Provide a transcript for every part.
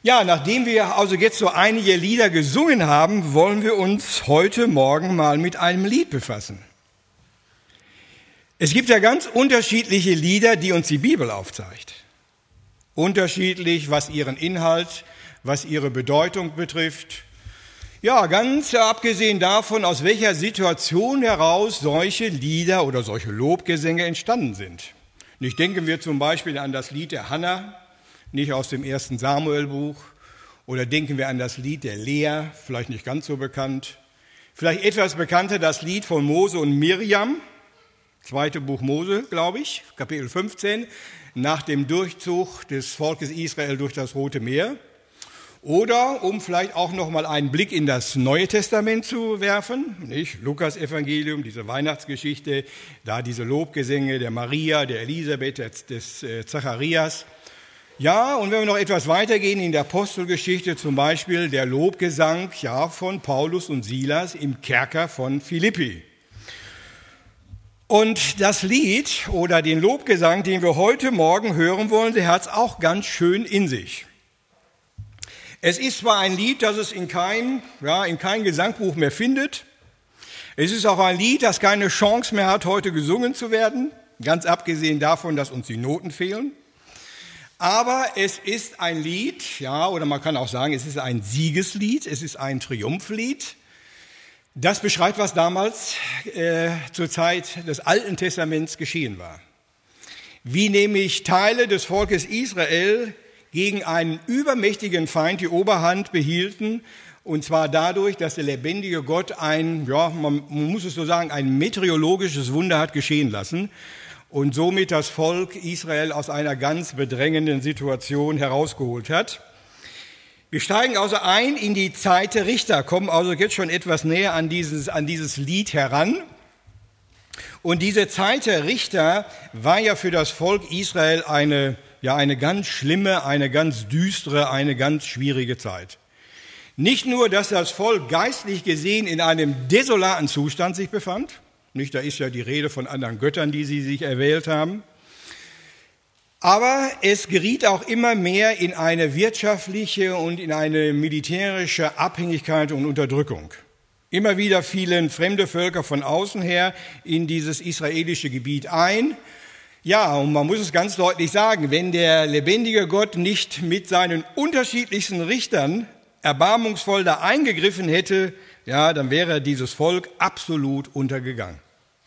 Ja, nachdem wir also jetzt so einige Lieder gesungen haben, wollen wir uns heute Morgen mal mit einem Lied befassen. Es gibt ja ganz unterschiedliche Lieder, die uns die Bibel aufzeigt. Unterschiedlich, was ihren Inhalt, was ihre Bedeutung betrifft. Ja, ganz abgesehen davon, aus welcher Situation heraus solche Lieder oder solche Lobgesänge entstanden sind. Nicht denken wir zum Beispiel an das Lied der Hannah, nicht aus dem 1. Samuel-Buch, oder denken wir an das Lied der Lea, vielleicht nicht ganz so bekannt. Vielleicht etwas bekannter das Lied von Mose und Miriam, 2. Buch Mose, glaube ich, Kapitel 15, nach dem Durchzug des Volkes Israel durch das Rote Meer. Oder um vielleicht auch noch mal einen Blick in das Neue Testament zu werfen, nicht? Lukas-Evangelium, diese Weihnachtsgeschichte, da diese Lobgesänge der Maria, der Elisabeth, des Zacharias. Ja, und wenn wir noch etwas weitergehen in der Apostelgeschichte, zum Beispiel der Lobgesang von Paulus und Silas im Kerker von Philippi. Und das Lied oder den Lobgesang, den wir heute Morgen hören wollen, der hat es auch ganz schön in sich. Es ist zwar ein Lied, das es in kein Gesangbuch mehr findet. Es ist auch ein Lied, das keine Chance mehr hat, heute gesungen zu werden, ganz abgesehen davon, dass uns die Noten fehlen. Aber es ist ein Lied, oder man kann auch sagen, es ist ein Siegeslied, es ist ein Triumphlied. Das beschreibt, was damals zur Zeit des Alten Testaments geschehen war. Wie nämlich Teile des Volkes Israel gegen einen übermächtigen Feind die Oberhand behielten, und zwar dadurch, dass der lebendige Gott man muss es so sagen, ein meteorologisches Wunder hat geschehen lassen und somit das Volk Israel aus einer ganz bedrängenden Situation herausgeholt hat. Wir steigen also ein in die Zeit der Richter, kommen also jetzt schon etwas näher an dieses Lied heran. Und diese Zeit der Richter war ja für das Volk Israel eine ganz schlimme, eine ganz düstere, eine ganz schwierige Zeit. Nicht nur, dass das Volk geistlich gesehen in einem desolaten Zustand sich befand, nicht, da ist ja die Rede von anderen Göttern, die sie sich erwählt haben, aber es geriet auch immer mehr in eine wirtschaftliche und in eine militärische Abhängigkeit und Unterdrückung. Immer wieder fielen fremde Völker von außen her in dieses israelische Gebiet ein. Ja, und man muss es ganz deutlich sagen, wenn der lebendige Gott nicht mit seinen unterschiedlichsten Richtern erbarmungsvoll da eingegriffen hätte, dann wäre dieses Volk absolut untergegangen.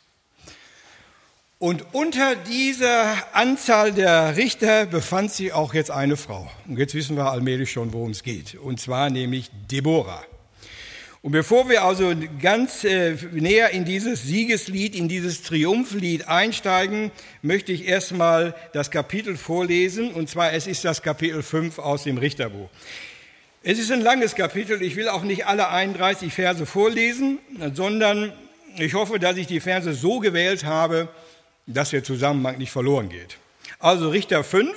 Und unter dieser Anzahl der Richter befand sich auch jetzt eine Frau. Und jetzt wissen wir allmählich schon, worum es geht. Und zwar nämlich Deborah. Und bevor wir also ganz näher in dieses Siegeslied, in dieses Triumphlied einsteigen, möchte ich erstmal das Kapitel vorlesen. Und zwar, es ist das Kapitel 5 aus dem Richterbuch. Es ist ein langes Kapitel. Ich will auch nicht alle 31 Verse vorlesen, sondern ich hoffe, dass ich die Verse so gewählt habe, dass der Zusammenhang nicht verloren geht. Also Richter 5.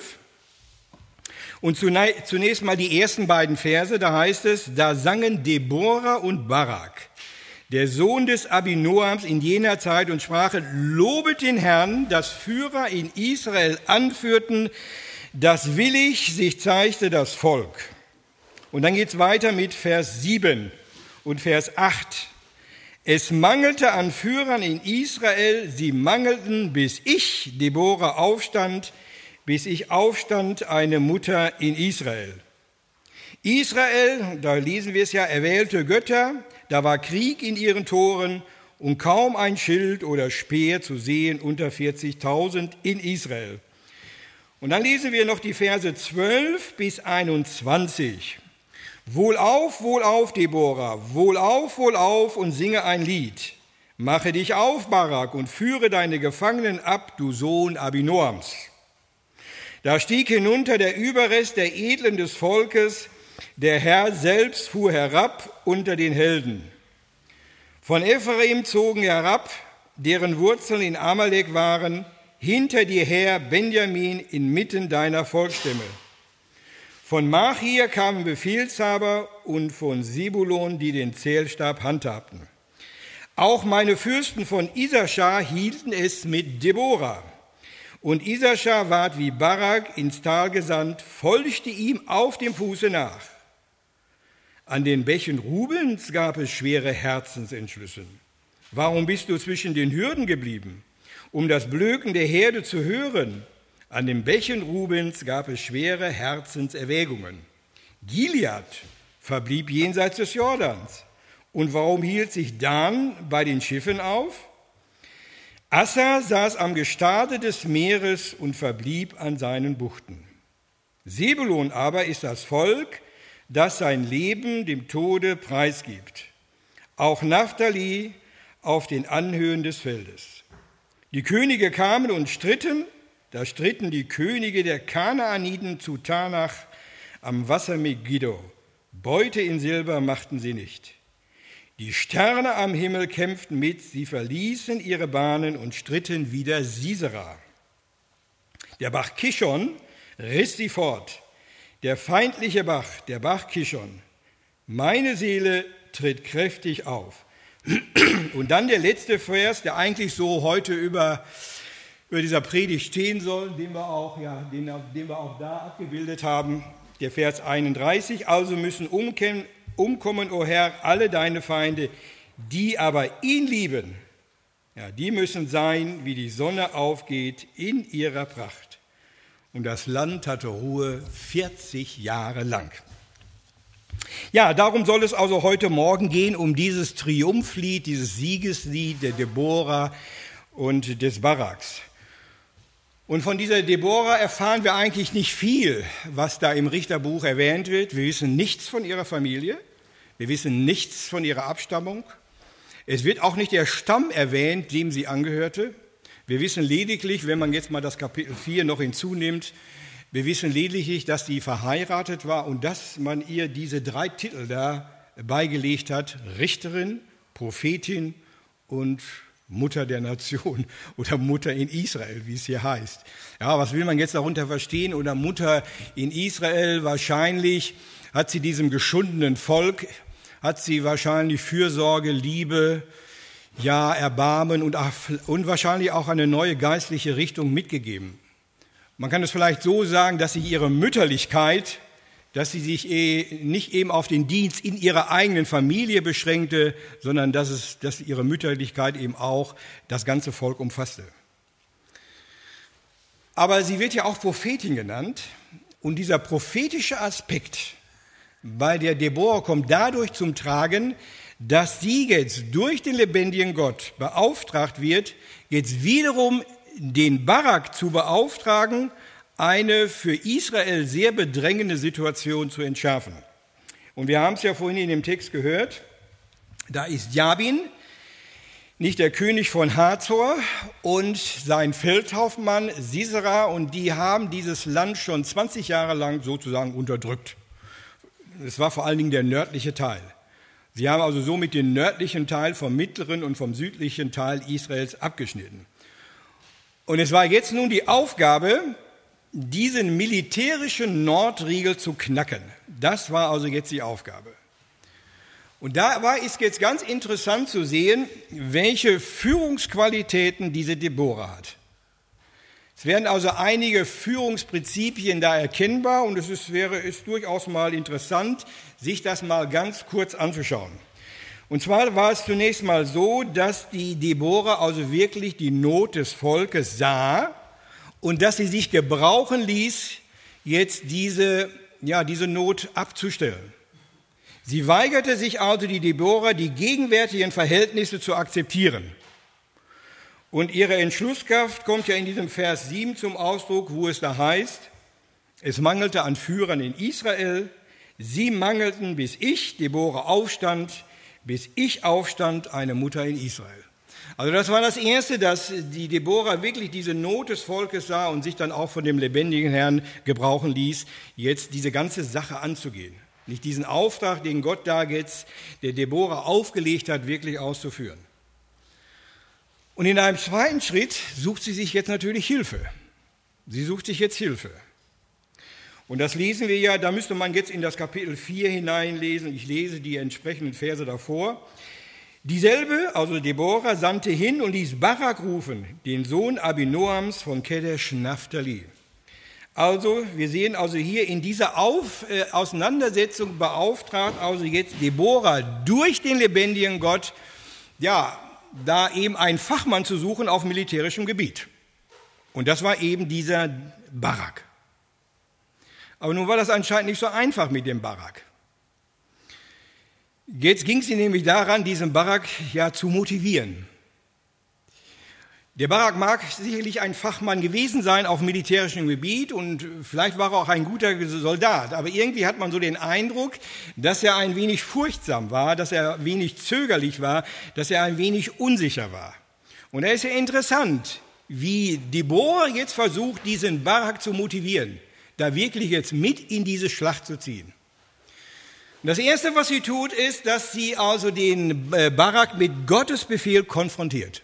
Und zunächst mal die ersten beiden Verse, da heißt es, da sangen Deborah und Barak, der Sohn des Abinoams in jener Zeit und sprachen, lobet den Herrn, dass Führer in Israel anführten, dass willig sich zeigte das Volk. Und dann geht's weiter mit Vers 7 und Vers 8. Es mangelte an Führern in Israel, sie mangelten, bis ich, Deborah, aufstand, bis ich aufstand, eine Mutter in Israel. Israel, da lesen wir es ja, erwählte Götter, da war Krieg in ihren Toren und kaum ein Schild oder Speer zu sehen unter 40.000 in Israel. Und dann lesen wir noch die Verse 12 bis 21. Wohlauf, Deborah, wohlauf und singe ein Lied. Mache dich auf, Barak, und führe deine Gefangenen ab, du Sohn Abinoams. Da stieg hinunter der Überrest der Edlen des Volkes, der Herr selbst fuhr herab unter den Helden. Von Ephraim zogen herab, deren Wurzeln in Amalek waren, hinter dir her, Benjamin, inmitten deiner Volksstämme. Von Machir kamen Befehlshaber und von Sebulon, die den Zählstab handhabten. Auch meine Fürsten von Isaschar hielten es mit Deborah. Und Isaschar ward wie Barak ins Tal gesandt, folgte ihm auf dem Fuße nach. An den Bächen Rubens gab es schwere Herzensentschlüsse. Warum bist du zwischen den Hürden geblieben, um das Blöken der Herde zu hören? An den Bächen Rubens gab es schwere Herzenserwägungen. Gilead verblieb jenseits des Jordans. Und warum hielt sich Dan bei den Schiffen auf? Asser saß am Gestade des Meeres und verblieb an seinen Buchten. Sebulon aber ist das Volk, das sein Leben dem Tode preisgibt. Auch Naphtali auf den Anhöhen des Feldes. Die Könige kamen und stritten, da stritten die Könige der Kanaaniten zu Tanach am Wasser Megiddo. Beute in Silber machten sie nicht. Die Sterne am Himmel kämpften mit, sie verließen ihre Bahnen und stritten wider Sisera. Der Bach Kishon riss sie fort, der feindliche Bach, der Bach Kishon. Meine Seele tritt kräftig auf. Und dann der letzte Vers, der eigentlich so heute über dieser Predigt stehen soll, den wir auch da abgebildet haben, der Vers 31. Also müssen umkommen, o Herr, alle deine Feinde, die aber ihn lieben, ja, die müssen sein, wie die Sonne aufgeht in ihrer Pracht. Und das Land hatte Ruhe 40 Jahre lang. Ja, darum soll es also heute Morgen gehen, um dieses Triumphlied, dieses Siegeslied der Deborah und des Baraks. Und von dieser Deborah erfahren wir eigentlich nicht viel, was da im Richterbuch erwähnt wird. Wir wissen nichts von ihrer Familie, wir wissen nichts von ihrer Abstammung. Es wird auch nicht der Stamm erwähnt, dem sie angehörte. Wir wissen lediglich, wenn man jetzt mal das Kapitel 4 noch hinzunimmt, wir wissen lediglich, dass sie verheiratet war und dass man ihr diese 3 Titel da beigelegt hat: Richterin, Prophetin und Mutter der Nation oder Mutter in Israel, wie es hier heißt. Ja, was will man jetzt darunter verstehen? Oder Mutter in Israel, wahrscheinlich hat sie diesem geschundenen Volk, hat sie wahrscheinlich Fürsorge, Liebe, ja, Erbarmen und wahrscheinlich auch eine neue geistliche Richtung mitgegeben. Man kann es vielleicht so sagen, dass sie ihre Mütterlichkeit, dass sie sich nicht eben auf den Dienst in ihrer eigenen Familie beschränkte, sondern dass ihre Mütterlichkeit eben auch das ganze Volk umfasste. Aber sie wird ja auch Prophetin genannt, und dieser prophetische Aspekt bei der Deborah kommt dadurch zum Tragen, dass sie jetzt durch den lebendigen Gott beauftragt wird, jetzt wiederum den Barak zu beauftragen, eine für Israel sehr bedrängende Situation zu entschärfen. Und wir haben es ja vorhin in dem Text gehört, da ist Jabin, nicht der König von Hazor, und sein Feldhauptmann Sisera, und die haben dieses Land schon 20 Jahre lang sozusagen unterdrückt. Es war vor allen Dingen der nördliche Teil. Sie haben also somit den nördlichen Teil vom mittleren und vom südlichen Teil Israels abgeschnitten. Und es war jetzt nun die Aufgabe, diesen militärischen Nordriegel zu knacken. Das war also jetzt die Aufgabe. Und dabei ist jetzt ganz interessant zu sehen, welche Führungsqualitäten diese Deborah hat. Es werden also einige Führungsprinzipien da erkennbar, und es ist durchaus mal interessant, sich das mal ganz kurz anzuschauen. Und zwar war es zunächst mal so, dass die Deborah also wirklich die Not des Volkes sah und dass sie sich gebrauchen ließ, jetzt diese Not abzustellen. Sie weigerte sich also, die Deborah, die gegenwärtigen Verhältnisse zu akzeptieren. Und ihre Entschlusskraft kommt ja in diesem Vers 7 zum Ausdruck, wo es da heißt, es mangelte an Führern in Israel, sie mangelten, bis ich, Deborah, aufstand, bis ich aufstand, eine Mutter in Israel. Also das war das Erste, dass die Deborah wirklich diese Not des Volkes sah und sich dann auch von dem lebendigen Herrn gebrauchen ließ, jetzt diese ganze Sache anzugehen. Nicht diesen Auftrag, den Gott da jetzt der Deborah aufgelegt hat, wirklich auszuführen. Und in einem zweiten Schritt sucht sie sich jetzt natürlich Hilfe. Sie sucht sich jetzt Hilfe. Und das lesen wir ja, da müsste man jetzt in das Kapitel 4 hineinlesen. Ich lese die entsprechenden Verse davor. Dieselbe, also Deborah, sandte hin und ließ Barak rufen, den Sohn Abinoams von Kedesh Naphtali. Also, wir sehen also hier in dieser Auseinandersetzung beauftragt also jetzt Deborah durch den lebendigen Gott, ja, da eben einen Fachmann zu suchen auf militärischem Gebiet. Und das war eben dieser Barak. Aber nun war das anscheinend nicht so einfach mit dem Barak. Jetzt ging es nämlich daran, diesen Barak ja zu motivieren. Der Barak mag sicherlich ein Fachmann gewesen sein auf militärischem Gebiet und vielleicht war er auch ein guter Soldat, aber irgendwie hat man so den Eindruck, dass er ein wenig furchtsam war, dass er ein wenig zögerlich war, dass er ein wenig unsicher war. Und da ist ja interessant, wie Deborah jetzt versucht, diesen Barak zu motivieren, da wirklich jetzt mit in diese Schlacht zu ziehen. Und das Erste, was sie tut, ist, dass sie also den Barak mit Gottes Befehl konfrontiert.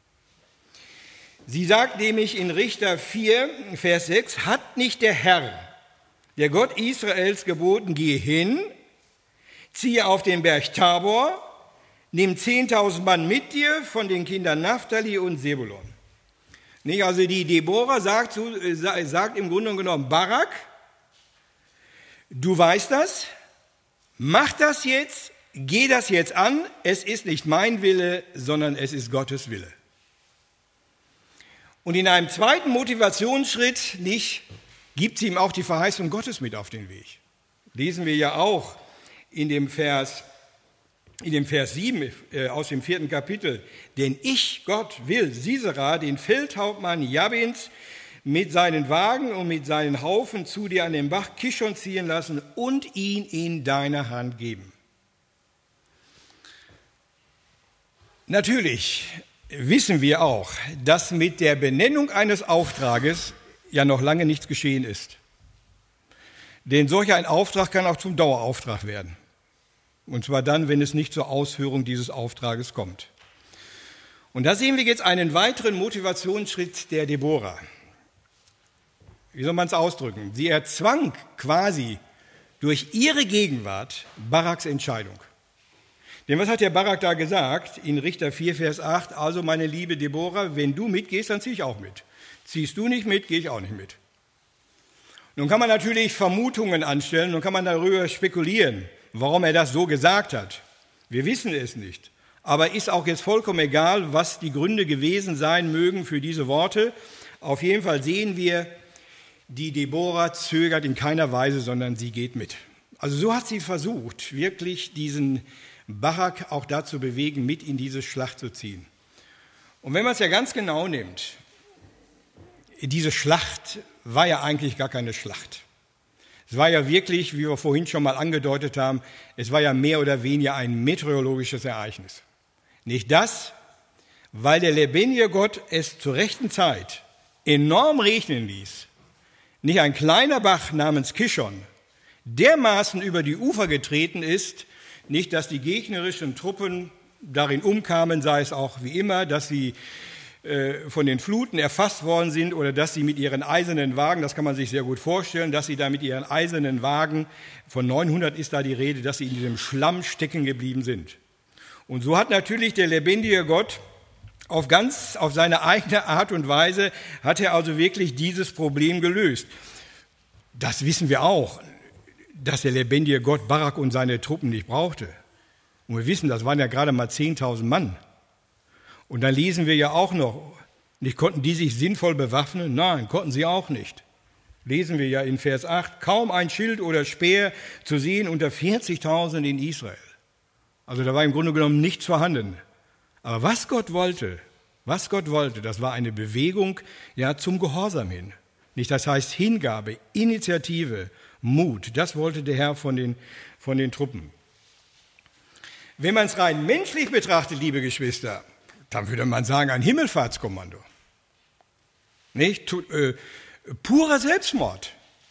Sie sagt nämlich in Richter 4, Vers 6, hat nicht der Herr, der Gott Israels, geboten, gehe hin, ziehe auf den Berg Tabor, nimm 10.000 Mann mit dir von den Kindern Naphtali und Sebulon. Nicht, also die Deborah sagt im Grunde genommen, Barak, du weißt das, mach das jetzt, geh das jetzt an, es ist nicht mein Wille, sondern es ist Gottes Wille. Und in einem zweiten Motivationsschritt gibt sie ihm auch die Verheißung Gottes mit auf den Weg. Lesen wir ja auch in dem Vers 7 aus dem 4. Kapitel. Denn ich, Gott, will Sisera, den Feldhauptmann Jabins, mit seinen Wagen und mit seinen Haufen zu dir an den Bach Kishon ziehen lassen und ihn in deine Hand geben. Natürlich wissen wir auch, dass mit der Benennung eines Auftrages ja noch lange nichts geschehen ist. Denn solch ein Auftrag kann auch zum Dauerauftrag werden. Und zwar dann, wenn es nicht zur Ausführung dieses Auftrages kommt. Und da sehen wir jetzt einen weiteren Motivationsschritt der Deborah. Wie soll man es ausdrücken? Sie erzwang quasi durch ihre Gegenwart Baraks Entscheidung. Denn was hat der Barak da gesagt in Richter 4, Vers 8? Also meine liebe Deborah, wenn du mitgehst, dann ziehe ich auch mit. Ziehst du nicht mit, gehe ich auch nicht mit. Nun kann man natürlich Vermutungen anstellen, nun kann man darüber spekulieren, warum er das so gesagt hat. Wir wissen es nicht. Aber ist auch jetzt vollkommen egal, was die Gründe gewesen sein mögen für diese Worte. Auf jeden Fall sehen wir, die Deborah zögert in keiner Weise, sondern sie geht mit. Also so hat sie versucht, wirklich diesen Barak auch dazu bewegen, mit in diese Schlacht zu ziehen. Und wenn man es ja ganz genau nimmt, diese Schlacht war ja eigentlich gar keine Schlacht. Es war ja wirklich, wie wir vorhin schon mal angedeutet haben, es war ja mehr oder weniger ein meteorologisches Ereignis. Nicht das, weil der lebendige Gott es zur rechten Zeit enorm regnen ließ. Nicht ein kleiner Bach namens Kishon dermaßen über die Ufer getreten ist, nicht, dass die gegnerischen Truppen darin umkamen, sei es auch wie immer, dass sie von den Fluten erfasst worden sind oder dass sie mit ihren eisernen Wagen, das kann man sich sehr gut vorstellen, dass sie da mit ihren eisernen Wagen, von 900 ist da die Rede, dass sie in diesem Schlamm stecken geblieben sind. Und so hat natürlich der lebendige Gott auf seine eigene Art und Weise, hat er also wirklich dieses Problem gelöst. Das wissen wir auch, dass der lebendige Gott Barak und seine Truppen nicht brauchte. Und wir wissen, das waren ja gerade mal 10.000 Mann. Und dann lesen wir ja auch noch, nicht konnten die sich sinnvoll bewaffnen? Nein, konnten sie auch nicht. Lesen wir ja in Vers 8, kaum ein Schild oder Speer zu sehen unter 40.000 in Israel. Also da war im Grunde genommen nichts vorhanden. Aber was Gott wollte, das war eine Bewegung ja zum Gehorsam hin. Nicht, das heißt Hingabe, Initiative, Mut, das wollte der Herr von den Truppen. Wenn man es rein menschlich betrachtet, liebe Geschwister, dann würde man sagen, ein Himmelfahrtskommando. Nicht? Purer Selbstmord.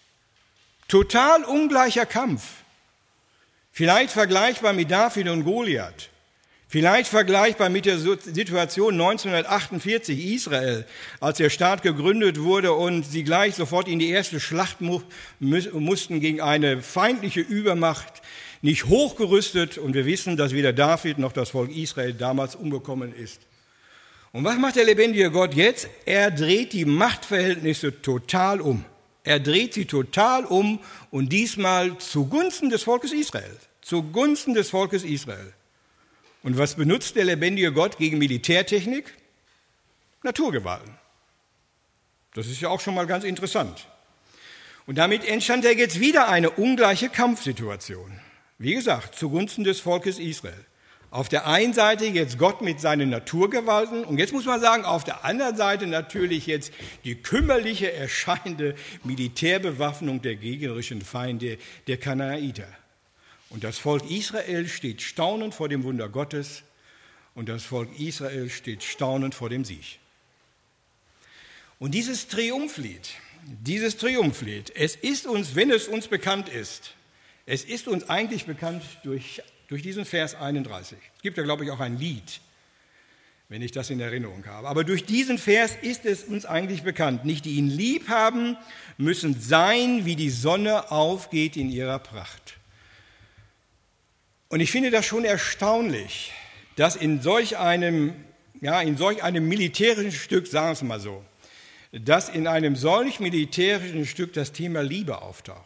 Total ungleicher Kampf. Vielleicht vergleichbar mit David und Goliath. Vielleicht vergleichbar mit der Situation 1948 Israel, als der Staat gegründet wurde und sie gleich sofort in die erste Schlacht mussten gegen eine feindliche Übermacht, nicht hochgerüstet und wir wissen, dass weder David noch das Volk Israel damals umgekommen ist. Und was macht der lebendige Gott jetzt? Er dreht die Machtverhältnisse total um. Er dreht sie total um und diesmal zugunsten des Volkes Israel. Zugunsten des Volkes Israel. Und was benutzt der lebendige Gott gegen Militärtechnik? Naturgewalten. Das ist ja auch schon mal ganz interessant. Und damit entstand ja jetzt wieder eine ungleiche Kampfsituation. Wie gesagt, zugunsten des Volkes Israel. Auf der einen Seite jetzt Gott mit seinen Naturgewalten und jetzt muss man sagen, auf der anderen Seite natürlich jetzt die kümmerliche erscheinende Militärbewaffnung der gegnerischen Feinde, der Kanaaniter. Und das Volk Israel steht staunend vor dem Wunder Gottes und das Volk Israel steht staunend vor dem Sieg. Und dieses Triumphlied, es ist uns, wenn es uns bekannt ist, es ist uns eigentlich bekannt durch diesen Vers 31. Es gibt ja, glaube ich, auch ein Lied, wenn ich das in Erinnerung habe. Aber durch diesen Vers ist es uns eigentlich bekannt. Nicht die ihn lieb haben, müssen sein, wie die Sonne aufgeht in ihrer Pracht. Und ich finde das schon erstaunlich, dass in solch einem militärischen Stück, sagen wir es mal so, dass in einem solch militärischen Stück das Thema Liebe auftaucht.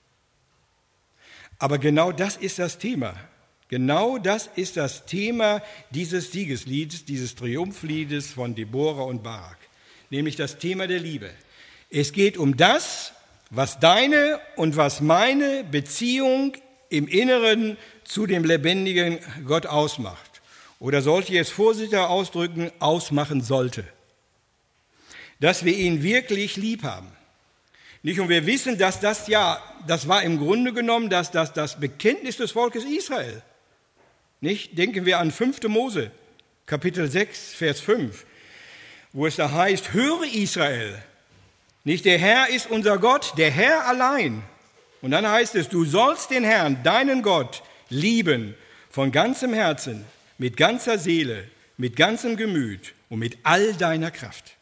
Aber genau das ist das Thema. Genau das ist das Thema dieses Siegesliedes, dieses Triumphliedes von Deborah und Barak, nämlich das Thema der Liebe. Es geht um das, was deine und was meine Beziehung im Inneren zu dem lebendigen Gott ausmacht. Oder sollte ich es vorsichtiger ausdrücken, ausmachen sollte. Dass wir ihn wirklich lieb haben. Nicht? Und wir wissen, dass das war im Grunde genommen das Bekenntnis des Volkes Israel. Nicht? Denken wir an 5. Mose, Kapitel 6, Vers 5, wo es da heißt, höre Israel, nicht der Herr ist unser Gott, der Herr allein. Und dann heißt es, du sollst den Herrn, deinen Gott, lieben von ganzem Herzen, mit ganzer Seele, mit ganzem Gemüt und mit all deiner Kraft.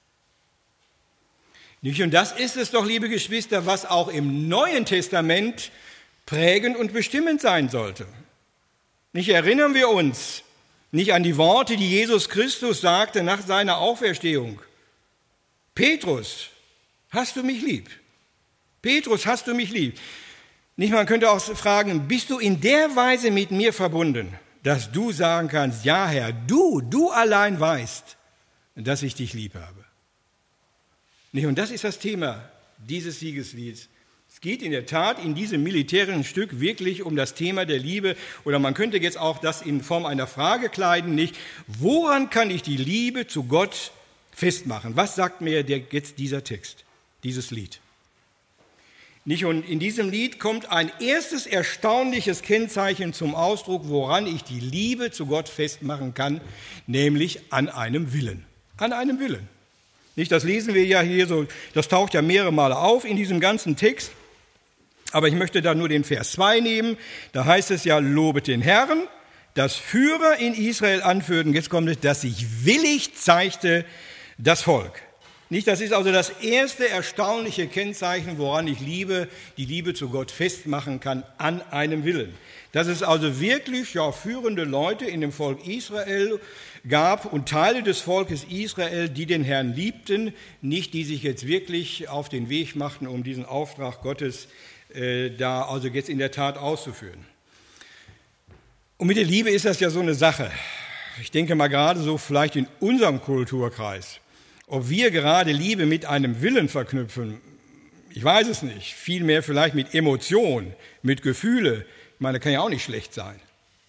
Nicht? Und das ist es doch, liebe Geschwister, was auch im Neuen Testament prägend und bestimmend sein sollte. Nicht erinnern wir uns nicht an die Worte, die Jesus Christus sagte nach seiner Auferstehung. Petrus, hast du mich lieb? Petrus, hast du mich lieb? Nicht, man könnte auch fragen, bist du in der Weise mit mir verbunden, dass du sagen kannst, ja Herr, du allein weißt, dass ich dich lieb habe. Nicht? Und das ist das Thema dieses Siegeslieds. Es geht in der Tat in diesem militärischen Stück wirklich um das Thema der Liebe. Oder man könnte jetzt auch das in Form einer Frage kleiden, nicht? Woran kann ich die Liebe zu Gott festmachen? Was sagt mir jetzt dieser Text, dieses Lied? Nicht? Und in diesem Lied kommt ein erstes erstaunliches Kennzeichen zum Ausdruck, woran ich die Liebe zu Gott festmachen kann, nämlich an einem Willen. An einem Willen. Nicht, das lesen wir ja hier so, das taucht ja mehrere Male auf in diesem ganzen Text. Aber ich möchte da nur den Vers 2 nehmen. Da heißt es ja, lobet den Herrn, dass Führer in Israel anführten. Jetzt kommt es, dass sich willig zeigte das Volk. Nicht, das ist also das erste erstaunliche Kennzeichen, woran ich die Liebe zu Gott festmachen kann, an einem Willen. Dass es also wirklich führende Leute in dem Volk Israel gab und Teile des Volkes Israel, die den Herrn liebten, nicht die sich jetzt wirklich auf den Weg machten, um diesen Auftrag Gottes da also jetzt in der Tat auszuführen. Und mit der Liebe ist das ja so eine Sache. Ich denke mal gerade so vielleicht in unserem Kulturkreis, ob wir gerade Liebe mit einem Willen verknüpfen, ich weiß es nicht. Vielmehr vielleicht mit Emotion, mit Gefühle. Ich meine, das kann ja auch nicht schlecht sein.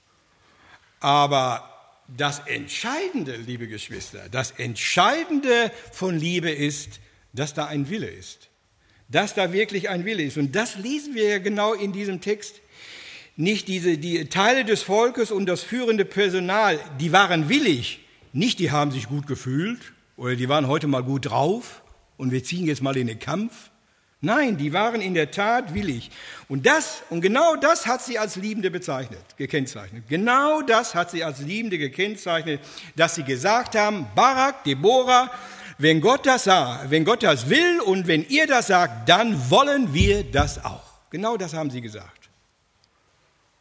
Aber das Entscheidende, liebe Geschwister, das Entscheidende von Liebe ist, dass da ein Wille ist. Dass da wirklich ein Wille ist. Und das lesen wir ja genau in diesem Text. Nicht die Teile des Volkes und das führende Personal, die waren willig. Nicht, die haben sich gut gefühlt oder die waren heute mal gut drauf und wir ziehen jetzt mal in den Kampf. Nein, die waren in der Tat willig. Und genau das hat sie als Liebende gekennzeichnet. Genau das hat sie als Liebende gekennzeichnet, dass sie gesagt haben, Barak, Deborah, wenn Gott das will und wenn ihr das sagt, dann wollen wir das auch. Genau das haben sie gesagt.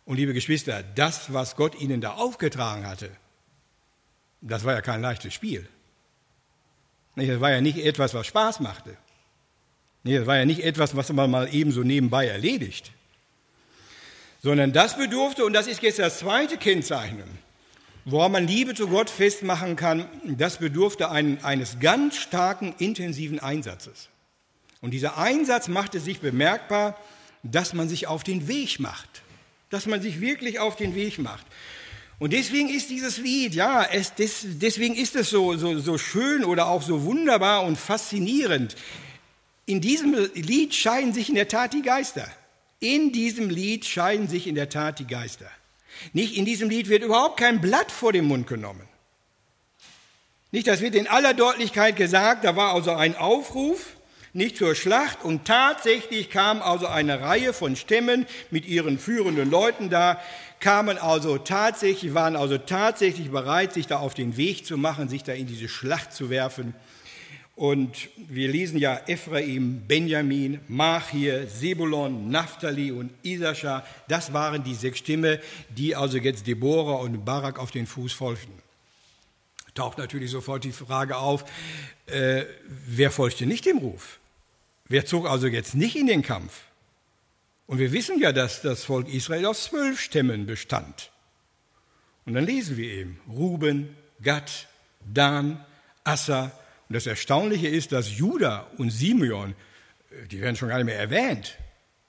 Und liebe Geschwister, das, was Gott ihnen da aufgetragen hatte, das war ja kein leichtes Spiel. Das war ja nicht etwas, was Spaß machte. Das war ja nicht etwas, was man mal eben so nebenbei erledigt. Sondern das bedurfte, und das ist jetzt das zweite Kennzeichen, woran man Liebe zu Gott festmachen kann, das bedurfte eines ganz starken, intensiven Einsatzes. Und dieser Einsatz machte sich bemerkbar, dass man sich auf den Weg macht. Dass man sich wirklich auf den Weg macht. Und deswegen ist dieses Lied, deswegen ist es so schön oder auch so wunderbar und faszinierend. In diesem Lied scheiden sich in der Tat die Geister. In diesem Lied scheiden sich in der Tat die Geister. Nicht in diesem Lied wird überhaupt kein Blatt vor den Mund genommen. Nicht, das wird in aller Deutlichkeit gesagt, da war also ein Aufruf, nicht zur Schlacht, und tatsächlich kam also eine Reihe von Stämmen mit ihren führenden Leuten da, waren also tatsächlich bereit, sich da auf den Weg zu machen, sich da in diese Schlacht zu werfen. Und wir lesen ja Ephraim, Benjamin, Machir, Sebulon, Naphtali und Issachar. Das waren die 6 Stämme, die also jetzt Deborah und Barak auf den Fuß folgten. Taucht natürlich sofort die Frage auf, wer folgte nicht dem Ruf? Wer zog also jetzt nicht in den Kampf? Und wir wissen ja, dass das Volk Israel aus 12 Stämmen bestand. Und dann lesen wir eben Ruben, Gad, Dan, Asser. Und das Erstaunliche ist, dass Juda und Simeon, die werden schon gar nicht mehr erwähnt.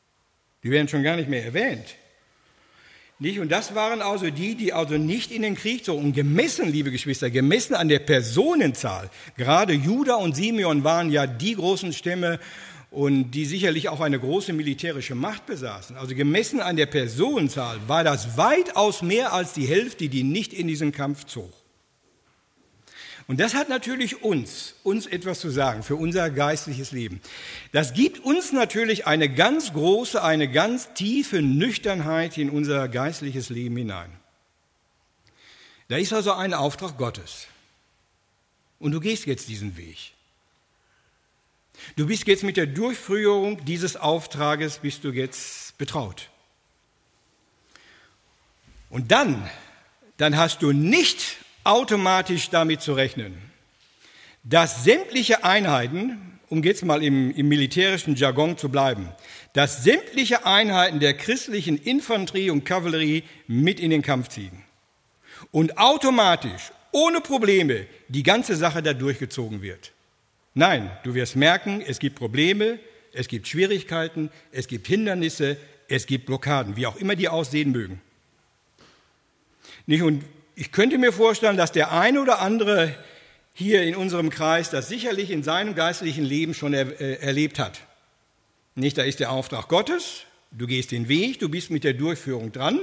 Nicht? Und das waren also die also nicht in den Krieg zogen. Und gemessen, liebe Geschwister, gemessen an der Personenzahl, gerade Juda und Simeon waren ja die großen Stämme, und die sicherlich auch eine große militärische Macht besaßen. Also gemessen an der Personenzahl war das weitaus mehr als die Hälfte, die nicht in diesen Kampf zog. Und das hat natürlich uns etwas zu sagen für unser geistliches Leben. Das gibt uns natürlich eine ganz große, eine ganz tiefe Nüchternheit in unser geistliches Leben hinein. Da ist also ein Auftrag Gottes. Und du gehst jetzt diesen Weg. Du bist jetzt mit der Durchführung dieses Auftrages betraut. Und dann hast du nicht automatisch damit zu rechnen, dass sämtliche Einheiten, um jetzt mal im militärischen Jargon zu bleiben, dass sämtliche Einheiten der christlichen Infanterie und Kavallerie mit in den Kampf ziehen und automatisch, ohne Probleme, die ganze Sache da durchgezogen wird. Nein, du wirst merken, es gibt Probleme, es gibt Schwierigkeiten, es gibt Hindernisse, es gibt Blockaden, wie auch immer die aussehen mögen. Nicht? Und ich könnte mir vorstellen, dass der eine oder andere hier in unserem Kreis das sicherlich in seinem geistlichen Leben schon erlebt hat. Nicht, da ist der Auftrag Gottes, du gehst den Weg, du bist mit der Durchführung dran.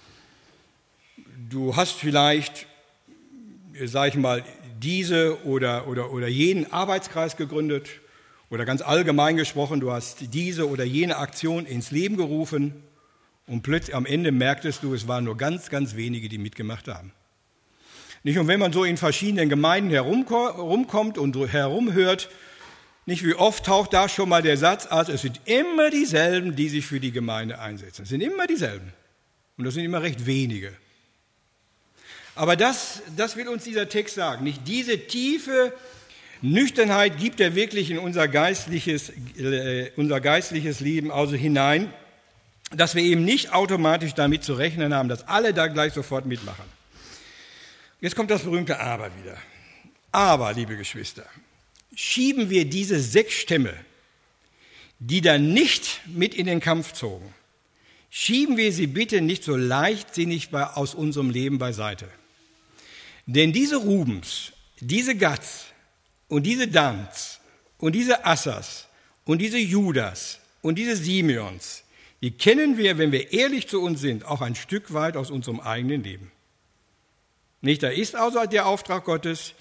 Du hast vielleicht, sage ich mal, diese oder jenen Arbeitskreis gegründet oder ganz allgemein gesprochen, du hast diese oder jene Aktion ins Leben gerufen und plötzlich am Ende merktest du, es waren nur ganz, ganz wenige, die mitgemacht haben. Nicht? Und wenn man so in verschiedenen Gemeinden herumkommt und herumhört, nicht wie oft taucht da schon mal der Satz, also es sind immer dieselben, die sich für die Gemeinde einsetzen. Es sind immer dieselben. Und das sind immer recht wenige. Aber das will uns dieser Text sagen. Nicht diese tiefe Nüchternheit gibt er wirklich in unser geistliches Leben also hinein, dass wir eben nicht automatisch damit zu rechnen haben, dass alle da gleich sofort mitmachen. Jetzt kommt das berühmte Aber wieder. Aber, liebe Geschwister, schieben wir diese 6 Stämme, die da nicht mit in den Kampf zogen, schieben wir sie bitte nicht so leichtsinnig aus unserem Leben beiseite. Denn diese Rubens, diese Gads und diese Dans und diese Assers und diese Judas und diese Simeons, die kennen wir, wenn wir ehrlich zu uns sind, auch ein Stück weit aus unserem eigenen Leben. Nicht, da ist also der Auftrag Gottes,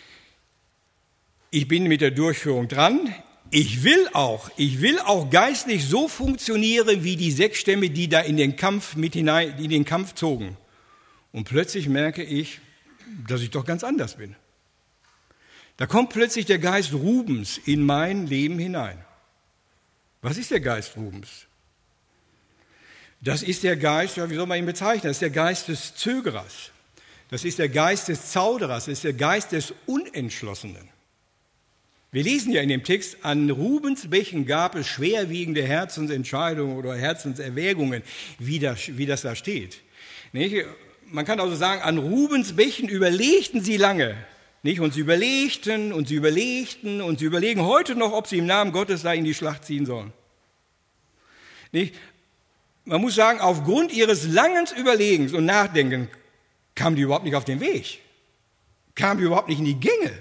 ich bin mit der Durchführung dran, ich will auch geistlich so funktionieren wie die 6 Stämme, die da in den Kampf zogen. Und plötzlich merke ich, dass ich doch ganz anders bin. Da kommt plötzlich der Geist Rubens in mein Leben hinein. Was ist der Geist Rubens? Das ist der Geist, ja, wie soll man ihn bezeichnen? Das ist der Geist des Zögerers. Das ist der Geist des Zauderers. Das ist der Geist des Unentschlossenen. Wir lesen ja in dem Text, an Rubens Bächen gab es schwerwiegende Herzensentscheidungen oder Herzenserwägungen, wie das da steht. Nicht? Man kann also sagen, an Rubens Bächen überlegten sie lange. Nicht? Und sie überlegten und sie überlegten und sie überlegen heute noch, ob sie im Namen Gottes da in die Schlacht ziehen sollen. Nicht? Man muss sagen, aufgrund ihres langen Überlegens und Nachdenkens kamen die überhaupt nicht auf den Weg. Kamen die überhaupt nicht in die Gänge.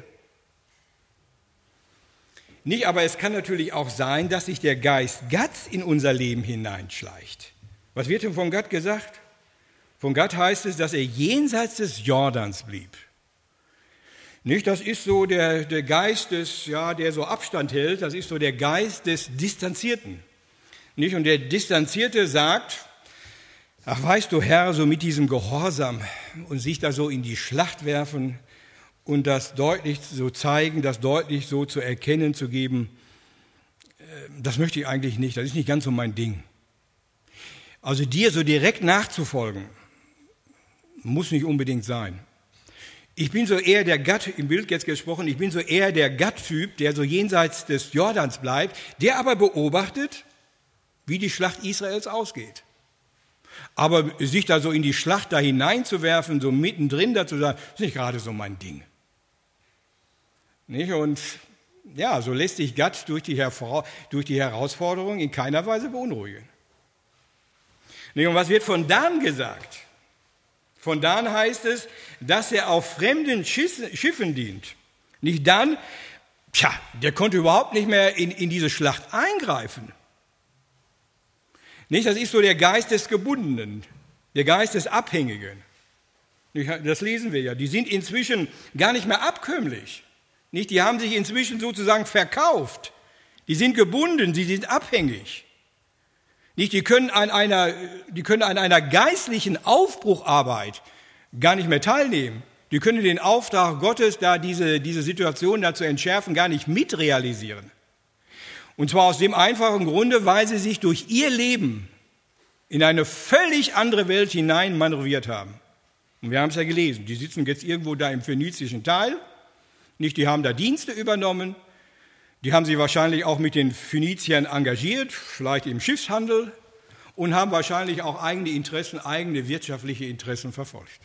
Nicht, aber es kann natürlich auch sein, dass sich der Geist Gottes in unser Leben hineinschleicht. Was wird denn von Gott gesagt? Von Gott heißt es, dass er jenseits des Jordans blieb. Nicht, das ist so der Geist der so Abstand hält, das ist so der Geist des Distanzierten. Nicht? Und der Distanzierte sagt, ach weißt du Herr, so mit diesem Gehorsam und sich da so in die Schlacht werfen und das deutlich so zeigen, das deutlich so zu erkennen zu geben, das möchte ich eigentlich nicht, das ist nicht ganz so mein Ding. Also dir so direkt nachzufolgen, muss nicht unbedingt sein. Ich bin so eher der Gott, im Bild jetzt gesprochen, ich bin so eher der Gott-Typ, der so jenseits des Jordans bleibt, der aber beobachtet, wie die Schlacht Israels ausgeht. Aber sich da so in die Schlacht da hineinzuwerfen, so mittendrin da zu sein, ist nicht gerade so mein Ding. Nicht? Und ja, so lässt sich Gott durch die Herausforderung in keiner Weise beunruhigen. Nicht? Und was wird von Dan gesagt? Von Dan heißt es, dass er auf fremden Schiffen dient. Nicht Dan, der konnte überhaupt nicht mehr in diese Schlacht eingreifen. Nicht, das ist so der Geist des Gebundenen, der Geist des Abhängigen. Das lesen wir ja. Die sind inzwischen gar nicht mehr abkömmlich. Nicht, die haben sich inzwischen sozusagen verkauft. Die sind gebunden, sie sind abhängig. Nicht, die können an einer geistlichen Aufbrucharbeit gar nicht mehr teilnehmen. Die können den Auftrag Gottes, da diese Situation da zu entschärfen, gar nicht mitrealisieren. Und zwar aus dem einfachen Grunde, weil sie sich durch ihr Leben in eine völlig andere Welt hinein manövriert haben. Und wir haben es ja gelesen, die sitzen jetzt irgendwo da im phönizischen Teil, nicht, die haben da Dienste übernommen, die haben sich wahrscheinlich auch mit den Phöniziern engagiert, vielleicht im Schiffshandel und haben wahrscheinlich auch eigene Interessen, eigene wirtschaftliche Interessen verfolgt.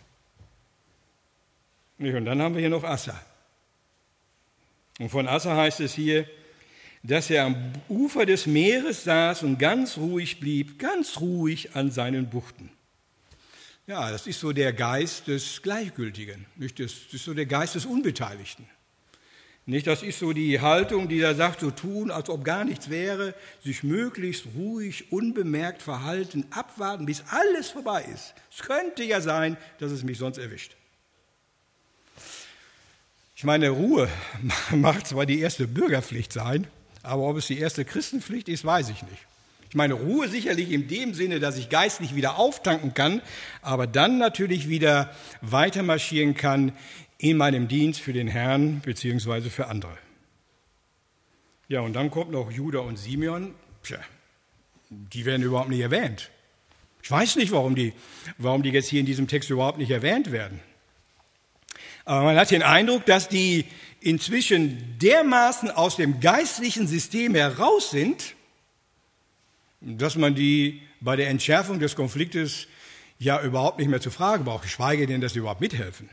Und dann haben wir hier noch Assa. Und von Assa heißt es hier, dass er am Ufer des Meeres saß und ganz ruhig blieb, ganz ruhig an seinen Buchten. Ja, das ist so der Geist des Gleichgültigen, nicht? Das ist so der Geist des Unbeteiligten. Nicht? Das ist so die Haltung, die da sagt, so tun, als ob gar nichts wäre, sich möglichst ruhig, unbemerkt verhalten, abwarten, bis alles vorbei ist. Es könnte ja sein, dass es mich sonst erwischt. Ich meine, Ruhe mag zwar die erste Bürgerpflicht sein, aber ob es die erste Christenpflicht ist, weiß ich nicht. Ich meine, Ruhe sicherlich in dem Sinne, dass ich geistlich wieder auftanken kann, aber dann natürlich wieder weiter marschieren kann in meinem Dienst für den Herrn bzw. für andere. Ja, und dann kommt noch Juda und Simeon. Die werden überhaupt nicht erwähnt. Ich weiß nicht, warum die jetzt hier in diesem Text überhaupt nicht erwähnt werden. Aber man hat den Eindruck, dass die inzwischen dermaßen aus dem geistlichen System heraus sind, dass man die bei der Entschärfung des Konfliktes ja überhaupt nicht mehr zu fragen braucht, geschweige denn, dass sie überhaupt mithelfen.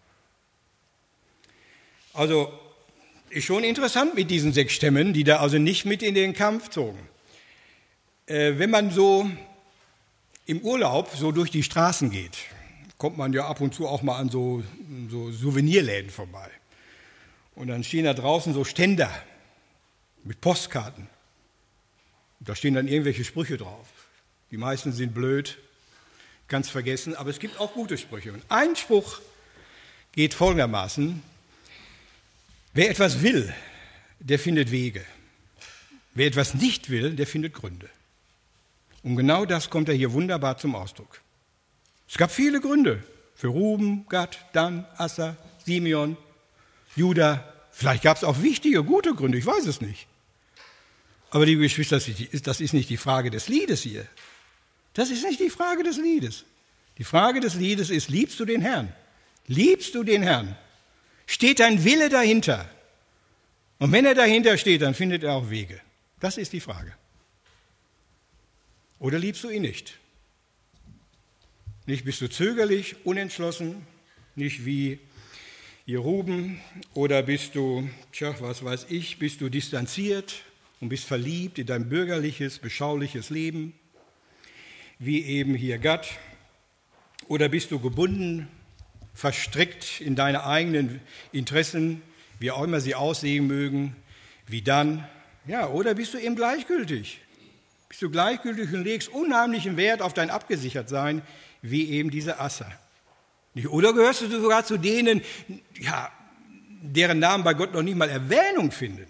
Also ist schon interessant mit diesen 6 Stämmen, die da also nicht mit in den Kampf zogen. Wenn man so im Urlaub so durch die Straßen geht, kommt man ja ab und zu auch mal an so Souvenirläden vorbei. Und dann stehen da draußen so Ständer mit Postkarten. Da stehen dann irgendwelche Sprüche drauf. Die meisten sind blöd, ganz vergessen, aber es gibt auch gute Sprüche. Und ein Spruch geht folgendermaßen: Wer etwas will, der findet Wege. Wer etwas nicht will, der findet Gründe. Und genau das kommt ja hier wunderbar zum Ausdruck. Es gab viele Gründe für Ruben, Gad, Dan, Assa, Simeon, Juda. Vielleicht gab es auch wichtige, gute Gründe, ich weiß es nicht. Aber liebe Geschwister, das ist nicht die Frage des Liedes hier. Das ist nicht die Frage des Liedes. Die Frage des Liedes ist, liebst du den Herrn? Liebst du den Herrn? Steht dein Wille dahinter? Und wenn er dahinter steht, dann findet er auch Wege. Das ist die Frage. Oder liebst du ihn nicht? Nicht bist du zögerlich, unentschlossen, nicht wie Jeruben, oder bist du, bist du distanziert und bist verliebt in dein bürgerliches, beschauliches Leben, wie eben hier Gad, oder bist du gebunden, verstrickt in deine eigenen Interessen, wie auch immer sie aussehen mögen, wie dann, ja, oder bist du eben gleichgültig? Bist du gleichgültig und legst unheimlichen Wert auf dein Abgesichertsein, wie eben diese Asser? Oder gehörst du sogar zu denen, ja, deren Namen bei Gott noch nicht mal Erwähnung finden?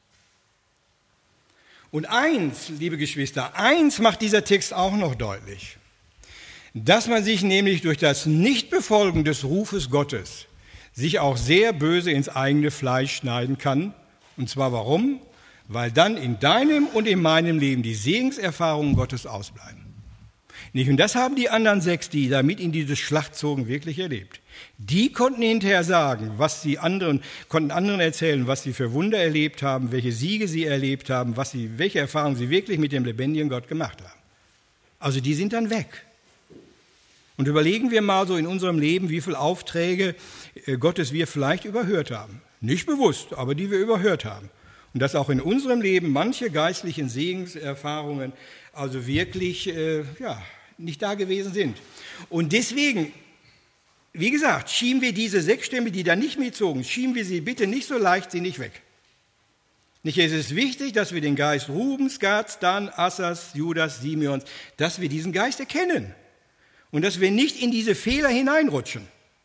Und eins, liebe Geschwister, eins macht dieser Text auch noch deutlich, dass man sich nämlich durch das Nichtbefolgen des Rufes Gottes sich auch sehr böse ins eigene Fleisch schneiden kann. Und zwar warum? Weil dann in deinem und in meinem Leben die Segenserfahrungen Gottes ausbleiben. Nicht? Und das haben die anderen 6, die da mit in diese Schlacht zogen, wirklich erlebt. Die konnten hinterher sagen, konnten anderen erzählen, was sie für Wunder erlebt haben, welche Siege sie erlebt haben, welche Erfahrungen sie wirklich mit dem lebendigen Gott gemacht haben. Also die sind dann weg. Und überlegen wir mal so in unserem Leben, wie viele Aufträge Gottes wir vielleicht überhört haben. Nicht bewusst, aber die wir überhört haben. Und dass auch in unserem Leben manche geistlichen Segenserfahrungen also wirklich nicht da gewesen sind. Und deswegen, wie gesagt, schieben wir diese 6 Stämme, die da nicht mitzogen, schieben wir sie bitte nicht so leichtsinnig weg. Nicht, es ist wichtig, dass wir den Geist Rubens, Gads, Dan, Assers, Judas, Simeons, dass wir diesen Geist erkennen und dass wir nicht in diese Fehler hineinrutschen.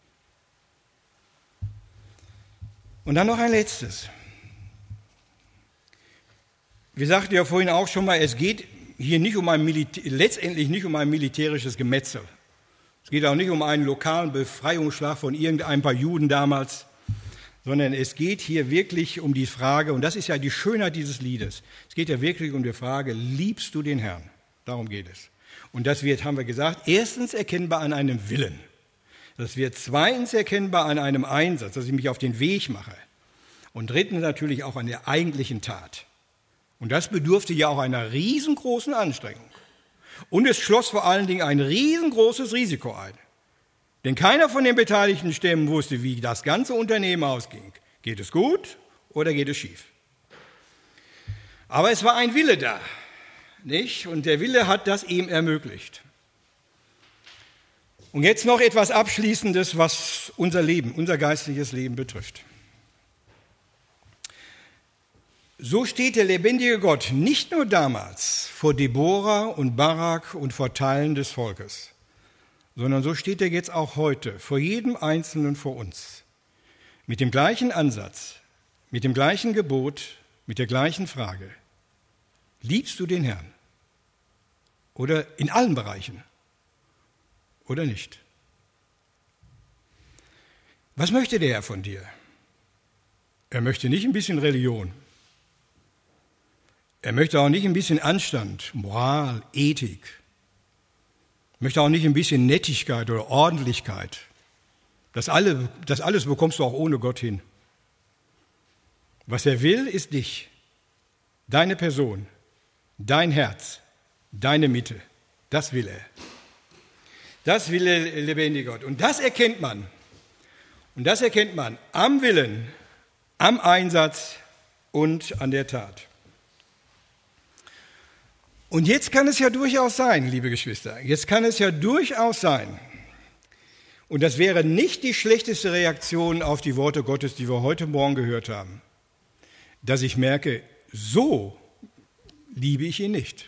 Und dann noch ein letztes. Wir sagten ja vorhin auch schon mal, es geht hier nicht letztendlich nicht um ein militärisches Gemetzel. Es geht auch nicht um einen lokalen Befreiungsschlag von irgendein paar Juden damals, sondern es geht hier wirklich um die Frage, und das ist ja die Schönheit dieses Liedes, es geht ja wirklich um die Frage, liebst du den Herrn? Darum geht es. Und das wird, haben wir gesagt, erstens erkennbar an einem Willen. Das wird zweitens erkennbar an einem Einsatz, dass ich mich auf den Weg mache. Und drittens natürlich auch an der eigentlichen Tat. Und das bedurfte ja auch einer riesengroßen Anstrengung. Und es schloss vor allen Dingen ein riesengroßes Risiko ein. Denn keiner von den beteiligten Stämmen wusste, wie das ganze Unternehmen ausging. Geht es gut oder geht es schief? Aber es war ein Wille da, nicht? Und der Wille hat das ihm ermöglicht. Und jetzt noch etwas Abschließendes, was unser Leben, unser geistliches Leben betrifft. So steht der lebendige Gott nicht nur damals vor Deborah und Barak und vor Teilen des Volkes, sondern so steht er jetzt auch heute vor jedem Einzelnen vor uns. Mit dem gleichen Ansatz, mit dem gleichen Gebot, mit der gleichen Frage. Liebst du den Herrn? Oder in allen Bereichen? Oder nicht? Was möchte der Herr von dir? Er möchte nicht ein bisschen Religion. Er möchte auch nicht ein bisschen Anstand, Moral, Ethik. Er möchte auch nicht ein bisschen Nettigkeit oder Ordentlichkeit. Das alles bekommst du auch ohne Gott hin. Was er will, ist dich, deine Person, dein Herz, deine Mitte. Das will er. Das will der lebendige Gott. Und das erkennt man. Und das erkennt man am Willen, am Einsatz und an der Tat. Und jetzt kann es ja durchaus sein, liebe Geschwister, jetzt kann es ja durchaus sein, und das wäre nicht die schlechteste Reaktion auf die Worte Gottes, die wir heute Morgen gehört haben, dass ich merke, so liebe ich ihn nicht.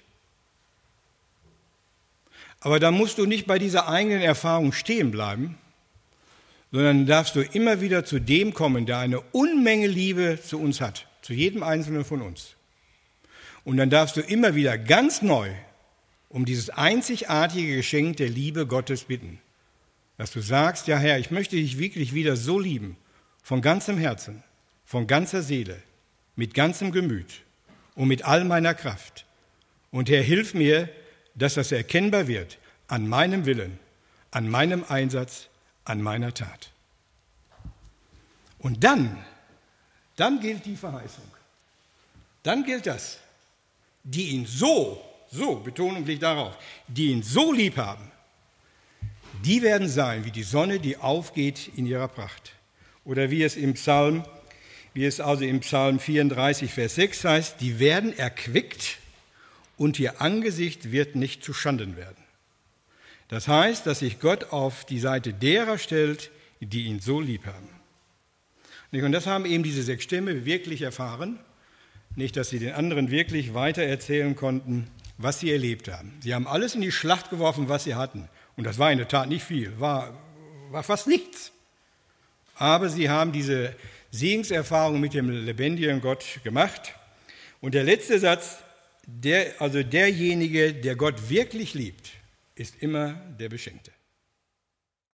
Aber da musst du nicht bei dieser eigenen Erfahrung stehen bleiben, sondern darfst du immer wieder zu dem kommen, der eine Unmenge Liebe zu uns hat, zu jedem Einzelnen von uns. Und dann darfst du immer wieder ganz neu um dieses einzigartige Geschenk der Liebe Gottes bitten. Dass du sagst, ja Herr, ich möchte dich wirklich wieder so lieben, von ganzem Herzen, von ganzer Seele, mit ganzem Gemüt und mit all meiner Kraft. Und Herr, hilf mir, dass das erkennbar wird an meinem Willen, an meinem Einsatz, an meiner Tat. Und dann gilt die Verheißung. Dann gilt das. Die ihn so, Betonung liegt darauf, die ihn so lieb haben, die werden sein wie die Sonne, die aufgeht in ihrer Pracht. Oder wie es also im Psalm 34, Vers 6 heißt, die werden erquickt und ihr Angesicht wird nicht zu Schanden werden. Das heißt, dass sich Gott auf die Seite derer stellt, die ihn so lieb haben. Und das haben eben diese 6 Stämme wirklich erfahren. Nicht, dass sie den anderen wirklich weiter erzählen konnten, was sie erlebt haben. Sie haben alles in die Schlacht geworfen, was sie hatten. Und das war in der Tat nicht viel, war fast nichts. Aber sie haben diese Segenserfahrung mit dem lebendigen Gott gemacht. Und der letzte Satz, derjenige, der Gott wirklich liebt, ist immer der Beschenkte.